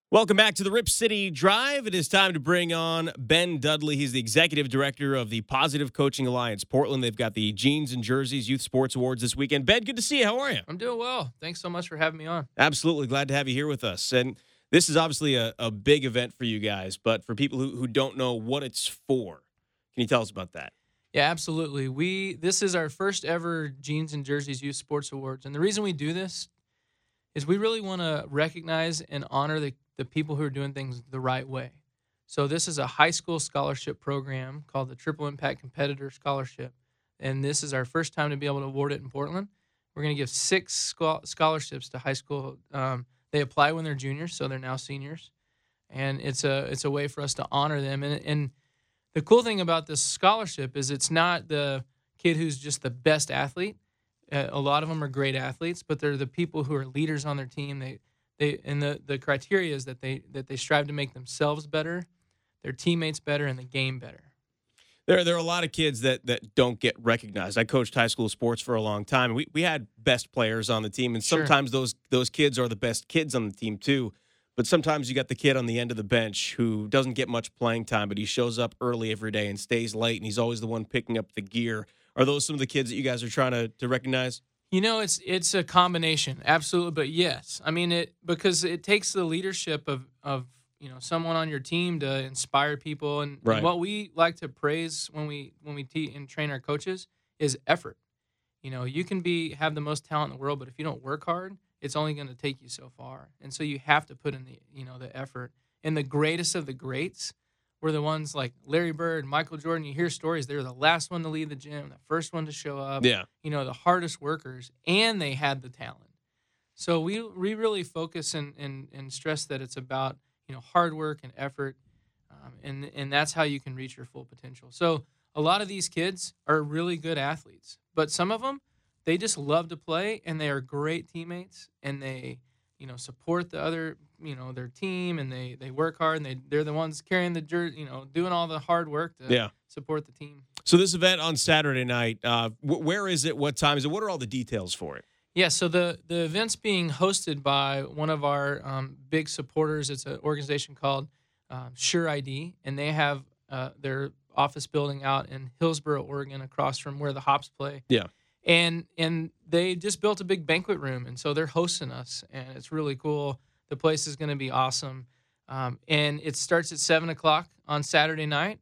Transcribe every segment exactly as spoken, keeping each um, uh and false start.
Welcome back to the Rip City Drive. It is time to bring on Ben Dudley. He's the executive director of the Positive Coaching Alliance Portland. They've got the Jeans and Jerseys Youth Sports Awards this weekend. Ben, good to see you. How are you? I'm doing well. Thanks so much for having me on. Absolutely. Glad to have you here with us. And this is obviously a, a big event for you guys, but for people who, who don't know what it's for, can you tell us about that? Yeah, absolutely. We This is our first ever Jeans and Jerseys Youth Sports Awards. And the reason we do this is we really want to recognize and honor the the people who are doing things the right way. So this is a high school scholarship program called the Triple Impact Competitor Scholarship. And this is our first time to be able to award it in Portland. We're going to give six scholarships to high school. Um, they apply when they're juniors, so they're now seniors. And it's a it's a way for us to honor them. And, and the cool thing about this scholarship is it's not the kid who's just the best athlete. Uh, a lot of them are great athletes, but they're the people who are leaders on their team. They They and the, the criteria is that they that they strive to make themselves better, their teammates better, and the game better. There, there are a lot of kids that that don't get recognized. I coached high school sports for a long time. We we had best players on the team, and sometimes Sure. those those kids are the best kids on the team too. But sometimes you got the kid on the end of the bench who doesn't get much playing time, but he shows up early every day and stays late, and he's always the one picking up the gear. Are those some of the kids that you guys are trying to to recognize? You know, it's it's a combination, absolutely. But yes, I mean it because it takes the leadership of of you know someone on your team to inspire people, and, Right. and what we like to praise when we when we teach and train our coaches is effort. You know, you can be have the most talent in the world, but if you don't work hard, it's only going to take you so far. And so you have to put in the you know the effort. And the greatest of the greats were the ones like Larry Bird, Michael Jordan. You hear stories; they were the last one to leave the gym, the first one to show up. Yeah. You know, the hardest workers, and they had the talent. So we we really focus and and, and stress that it's about you know hard work and effort, um, and and that's how you can reach your full potential. So a lot of these kids are really good athletes, but some of them they just love to play, and they are great teammates, and they you know support the other you know their team, and they they work hard, and they they're the ones carrying the jer- you know doing all the hard work to Yeah. support the team. So this event on Saturday night, uh, wh- where is it? What time is it? What are all the details for it? Yeah, so the, the event's being hosted by one of our um, big supporters. It's an organization called um, Sure I D, and they have uh, their office building out in Hillsboro, Oregon, across from where the Hops play. Yeah. And and they just built a big banquet room, and so they're hosting us, and it's really cool. The place is going to be awesome, um, and it starts at seven o'clock on Saturday night.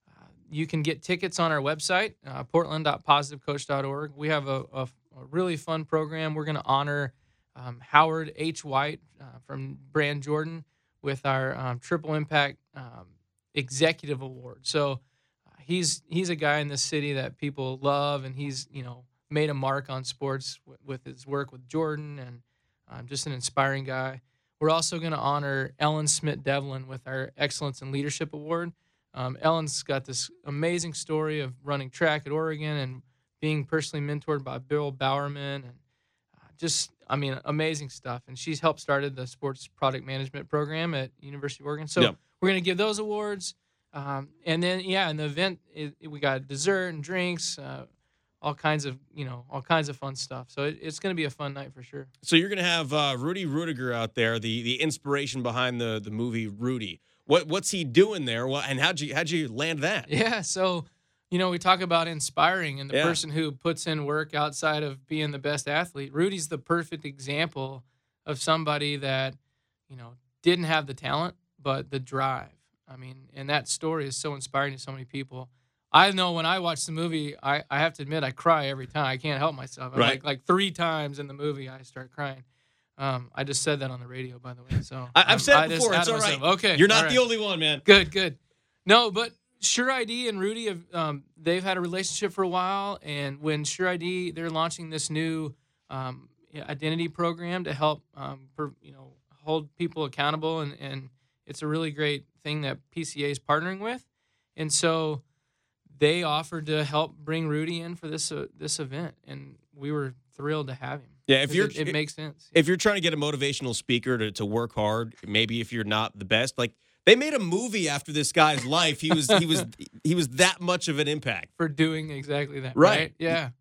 You can get tickets on our website, uh, portland dot positive coach dot org. We have a, a, a really fun program. We're going to honor um, Howard H. White uh, from Brand Jordan with our um, Triple Impact um, Executive Award. So uh, he's he's a guy in this city that people love, and he's you know made a mark on sports w- with his work with Jordan, and um, just an inspiring guy. We're also going to honor Ellen Smith Devlin with our Excellence in Leadership Award. Um, Ellen's got this amazing story of running track at Oregon and being personally mentored by Bill Bowerman, and uh, just, I mean, amazing stuff. And she's helped started the sports product management program at University of Oregon. So Yep. we're going to give those awards. Um, and then, yeah, in the event, it, it- we got dessert and drinks, uh, all kinds of, you know, all kinds of fun stuff. So it, it's going to be a fun night for sure. So you're going to have uh, Rudy Rudiger out there, the the inspiration behind the the movie Rudy. What what's he doing there? Well, and how'd you how'd you land that? Yeah, so you know we talk about inspiring and the Yeah. person who puts in work outside of being the best athlete. Rudy's the perfect example of somebody that you know didn't have the talent but the drive. I mean, and that story is so inspiring to so many people. I know when I watch the movie, I, I have to admit I cry every time. I can't help myself. I'm Right. Like like three times in the movie I start crying. Um, I just said that on the radio, by the way. So I, I've I'm- said I it just before. It's outed all right. myself. Okay, You're not all the right. only one, man. Good, good. No, but Sure I D and Rudy have um, they've had a relationship for a while, and when Sure I D they're launching this new um, identity program to help um, per, you know hold people accountable, and, and it's a really great thing that P C A is partnering with, and so they offered to help bring Rudy in for this uh, this event, and we were thrilled to have him. Yeah, if 'Cause you're it, it makes sense. if you're trying to get a motivational speaker to, to work hard, maybe if you're not the best, like they made a movie after this guy's life. He was he was he was that much of an impact. For doing exactly that, Right. right? Yeah.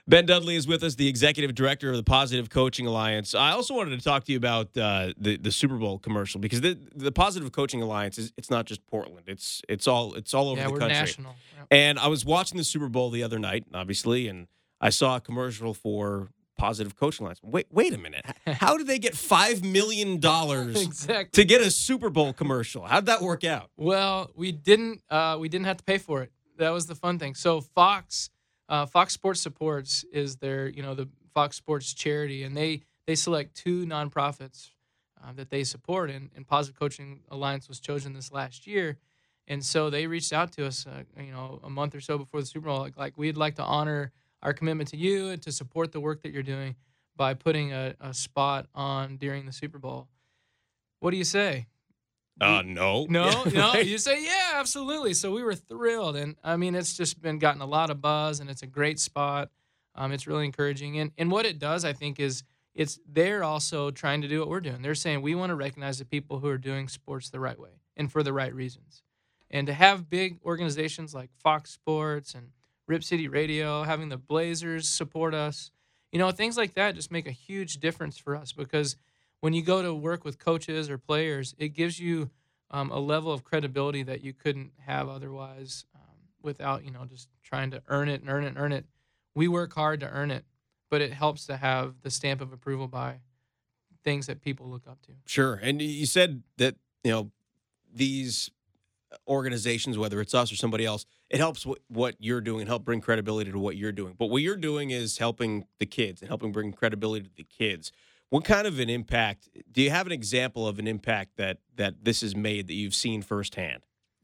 Ben Dudley is with us, the executive director of the Positive Coaching Alliance. I also wanted to talk to you about uh, the the Super Bowl commercial, because the the Positive Coaching Alliance is it's not just Portland. It's it's all it's all over Yeah, the we're country. national. Yep. And I was watching the Super Bowl the other night, obviously, and I saw a commercial for Positive Coaching Alliance. Wait, wait a minute. How did they get five million dollars Exactly. to get a Super Bowl commercial? How'd that work out? Well, we didn't uh, we didn't have to pay for it. That was the fun thing. So Fox uh, Fox Sports Supports is their, you know, the Fox Sports charity, and they they select two nonprofits uh, that they support, and, and Positive Coaching Alliance was chosen this last year. And so they reached out to us, uh, you know, a month or so before the Super Bowl, like, like we'd like to honor our commitment to you and to support the work that you're doing by putting a, a spot on during the Super Bowl. What do you say? Uh, no. No, Yeah, no. right. You say, yeah, absolutely. So we were thrilled. And I mean, it's just been gotten a lot of buzz, and it's a great spot. Um, it's really encouraging. And, and what it does, I think, is it's they're also trying to do what we're doing. They're saying we want to recognize the people who are doing sports the right way and for the right reasons. And to have big organizations like Fox Sports and Rip City Radio, having the Blazers support us, you know, things like that just make a huge difference for us, because when you go to work with coaches or players, it gives you um, a level of credibility that you couldn't have otherwise um, without, you know, just trying to earn it and earn it and earn it. We work hard to earn it, but it helps to have the stamp of approval by things that people look up to. Sure. And you said that, you know, these organizations, whether it's us or somebody else, it helps what, what you're doing and help bring credibility to what you're doing. But what you're doing is helping the kids and helping bring credibility to the kids. What kind of an impact, do you have an example of an impact that, that this has made that you've seen firsthand?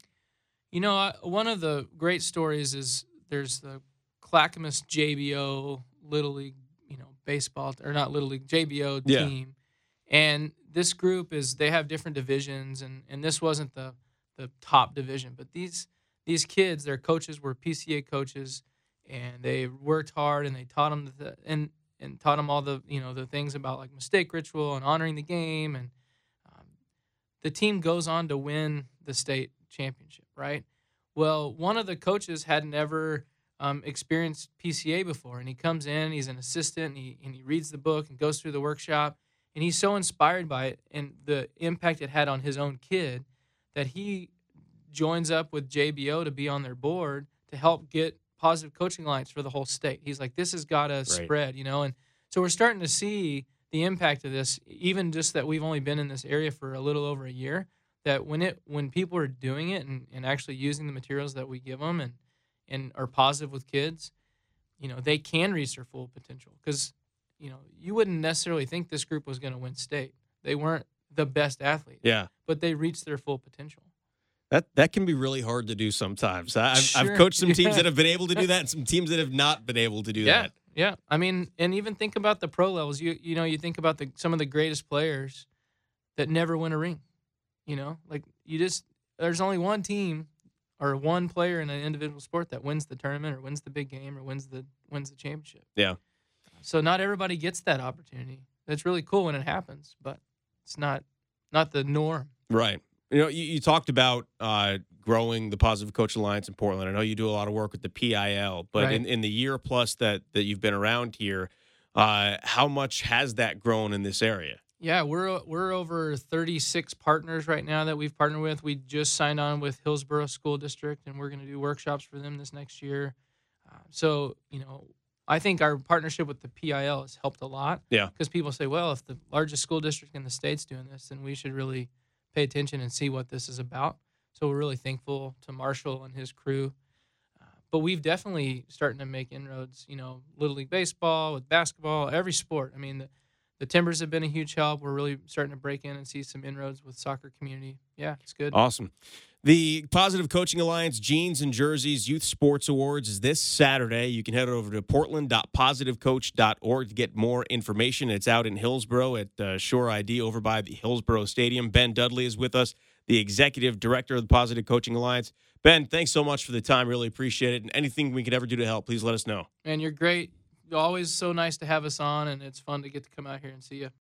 You know, I, one of the great stories is there's the Clackamas J B O Little League, you know, baseball, or not Little League, J B O Yeah. team. And this group is, they have different divisions, and, and this wasn't the, the top division. But these these kids, their coaches were P C A coaches, and they worked hard, and they taught them the, and and taught them all the, you know, the things about like mistake ritual and honoring the game. And um, the team goes on to win the state championship, right? Well, one of the coaches had never um, experienced P C A before, and he comes in, he's an assistant, and he, and he reads the book and goes through the workshop, and he's so inspired by it and the impact it had on his own kid that he joins up with J B O to be on their board to help get Positive Coaching Alliance for the whole state. He's like, this has got to Right. spread, you know? And so we're starting to see the impact of this, even just that we've only been in this area for a little over a year, that when it when people are doing it and, and actually using the materials that we give them and, and are positive with kids, you know, they can reach their full potential. Because, you know, you wouldn't necessarily think this group was going to win state. They weren't the best athlete, Yeah. but they reached their full potential. That that can be really hard to do sometimes. I've, Sure. I've coached some teams Yeah. that have been able to do that and some teams that have not been able to do Yeah, that. yeah. I mean, and even think about the pro levels. You you know, you think about the some of the greatest players that never win a ring. You know, like you just there's only one team or one player in an individual sport that wins the tournament or wins the big game or wins the wins the championship. Yeah. So not everybody gets that opportunity. That's really cool when it happens, but it's not not the norm. Right. You know, you, you talked about uh, growing the Positive Coach Alliance in Portland. I know you do a lot of work with the P I L, but Right. in, in the year plus that, that you've been around here, uh, how much has that grown in this area? Yeah, we're we're over thirty-six partners right now that we've partnered with. We just signed on with Hillsborough School District, and we're going to do workshops for them this next year. Uh, so, you know, I think our partnership with the P I L has helped a lot. Yeah. Because people say, well, if the largest school district in the state's doing this, then we should really pay attention and see what this is about. So we're really thankful to Marshall and his crew. Uh, but we've definitely starting to make inroads, you know, Little League Baseball, with basketball, every sport. I mean, the, the Timbers have been a huge help. We're really starting to break in and see some inroads with soccer community. Yeah, it's good. Awesome. The Positive Coaching Alliance Jeans and Jerseys Youth Sports Awards is this Saturday. You can head over to portland dot positive coach dot org to get more information. It's out in Hillsborough at uh, Shore I D over by the Hillsborough Stadium. Ben Dudley is with us, the Executive Director of the Positive Coaching Alliance. Ben, thanks so much for the time. Really appreciate it. And anything we could ever do to help, please let us know. And you're great. Always so nice to have us on, and it's fun to get to come out here and see you.